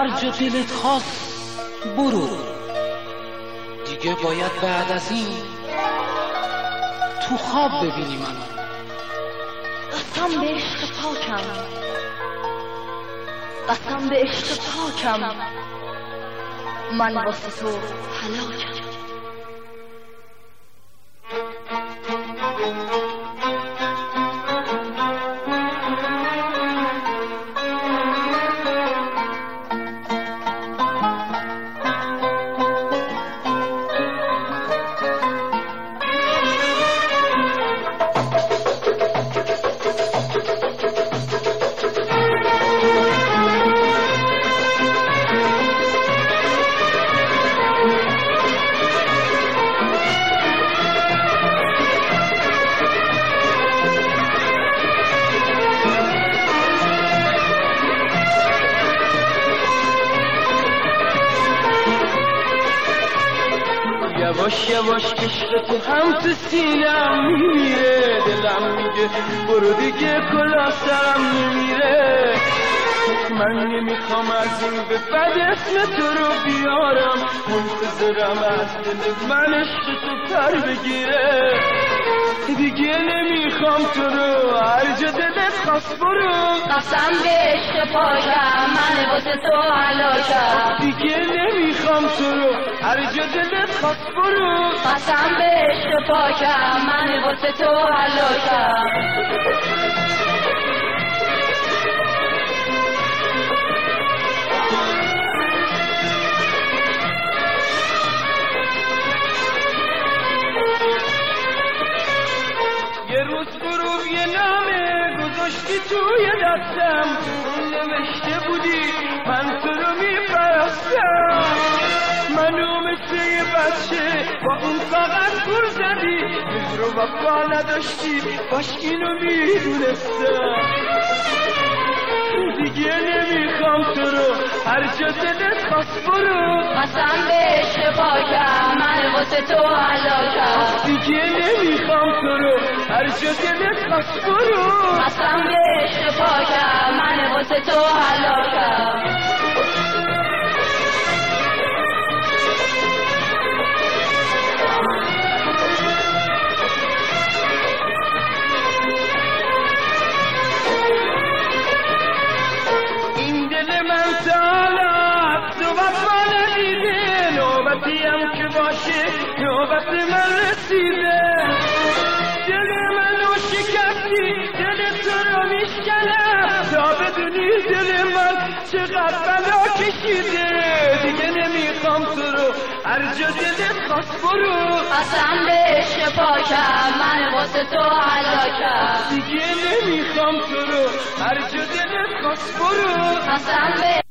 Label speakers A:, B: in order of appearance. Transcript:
A: هر جا دلت خواست برو، دیگه باید بعد از این تو خواب ببینی منو.
B: قسم به عشق پاکم، قسم به عشق پاکم، من واسه تو هلاکم.
C: یواش یواش عشق تو هم تو سینم میمیره، دلم میگه برو دیگه کلا سرم نمیره. من نمیخوام از این به بعد اسم تو رو بیارم، منتظرم از دل من عشق تو پر بگیره. دیگه نمیخوام تو رو هر جا دلت خواست برو،
B: قسم به عشق پاکم، من واسه تو هلاکم.
C: دیگه نمیخوام تو رو هر جا دلت خواست برو،
B: قسم به عشق پاکم، من واسه تو هلاکم.
C: یه روز غروب یه نامه گذاشتی توی دستم، نوشته بودی من تو رو میپرستم. منو مثل یه بچه با اون کاغذ پر زدی، مهر و وفا نداشتی باش اینو میدونستم. دیگه نمیخوام تو رو هر جا دلت خواست برو،
B: قسم به عشق پاکم، من واسه تو هلاکم.
C: دیگه نمیخوام تو رو هر جا دلت خواست برو،
B: قسم به عشق پاکم، من واسه تو هلاکم.
C: این دل من سالات تو وفا ندیده، نوبتی هم که باشه نوبت من رسیده. دل منو شکستی، دل تو رو میشکنم، تا بدونی دل من چقدر بلا کشیده. دیگه نمیخوام تو رو هر جا دلت خواست برو،
B: قسم به عشق پاکم، من واسه تو هلاکم.
C: دیگه نمیخوام تو رو هر جا دلت خواست برو،
B: قسم به